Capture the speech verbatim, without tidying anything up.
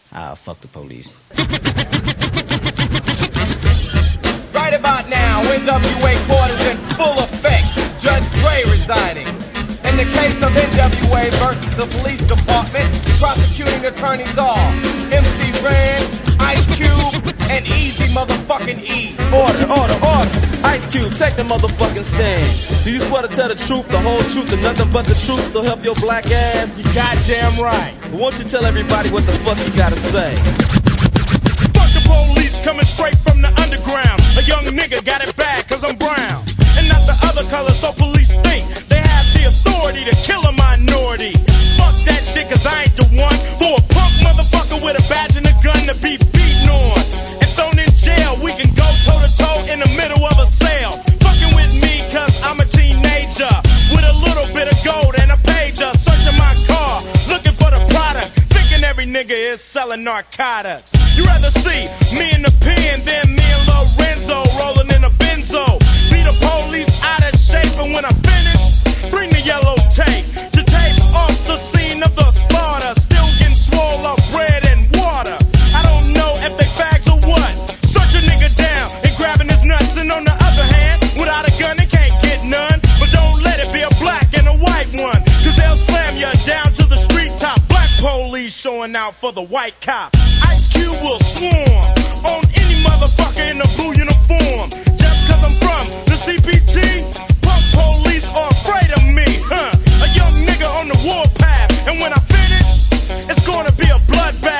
Ah, fuck the police. Right about now, N W A court is in full effect. Judge Dre resigning. In the case of N W A versus the police department, prosecuting attorneys are M C Ren, Ice Cube, and Easy motherfucking E. Order, order, order. Ice Cube, take the motherfucking stand. Do you swear to tell the truth, the whole truth, and nothing but the truth, so help your black ass? You goddamn right. But won't you tell everybody what the fuck you gotta say? Fuck the police coming straight from the underground. A young nigga got it bad cause I'm brown. And not the other color, so police think they have the authority to kill a minority. Fuck that shit cause I ain't the one for a punk motherfucker with a badge and a gun to be beaten on and thrown in jail. We can go toe to toe in the middle of a sale. Fucking with me cause I'm a teenager with a little bit of gold and a pager. Searching my car, looking for the product, thinking every nigga is selling narcotics. You rather see me in the pen than me and Lorenzo rolling in a benzo. Be the police out of shape, and when I finish, bring the yellow tape to tape off the scene of the slaughter. Still getting swole up bread and water. I don't know if they fags or what. Search a nigga down and grabbing his nuts, and on the other hand, without a gun they can't get none. But don't let it be a black and a white one, cause they'll slam you down to the street top. Black police showing out for the white cop. Ice Cube will swarm on any motherfucker in a blue uniform. Just cause I'm from the C P T, punk police are afraid of me, huh? A young nigga on the warpath, and when I finish, it's gonna be a bloodbath.